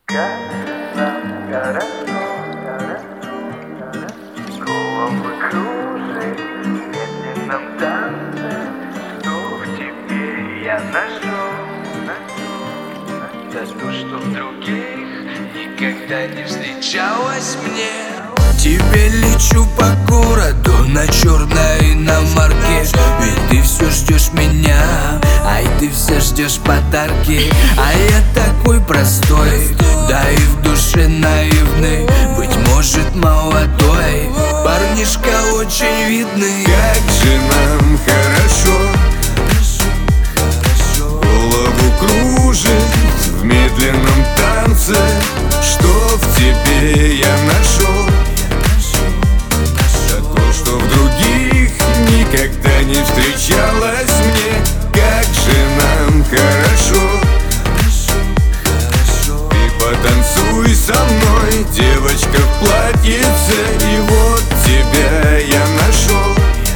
Как нам хорошо, головы кружит в медленном танце, что в тебе я нашел, да то, что в других никогда не встречалось мне. Тебе лечу по городу на черной иномарке, ведь ты все ждешь меня, ай ты все ждешь подарки. А я такой простой, да и в душе наивный, быть может молодой, парнишка очень видный. Как же нам хорошо, голову кружит в медленном танце, что в тебе я нашел, да то, что в других никогда не встречалось мне. Как же нам хорошо, ты потанцуй со мной, девочка в платьице, и вот тебя я нашел,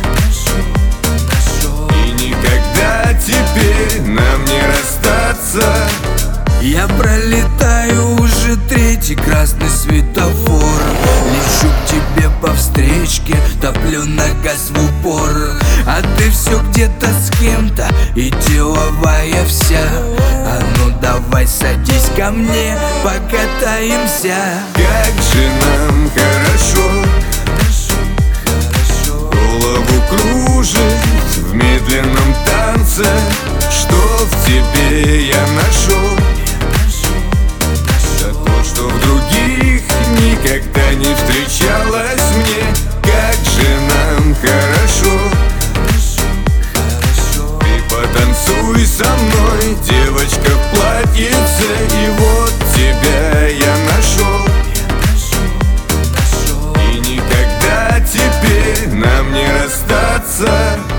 и никогда теперь нам не расстаться. Я пролетаю уже третий красный светофор, лечу к тебе по встречке, топлю на газ в упор. А ты все где-то с кем-то и деловая вся. А ну давай садись ко мне, покатаемся. Как же нам хорошо, голову кружит в медленном танце, что в тебе я нашел, да то, что в других никогда не встречалось мне. Как же нам хорошо, ты потанцуй со мной, девочка в платьице, и вот тебя я нашел, и никогда теперь нам не расстаться.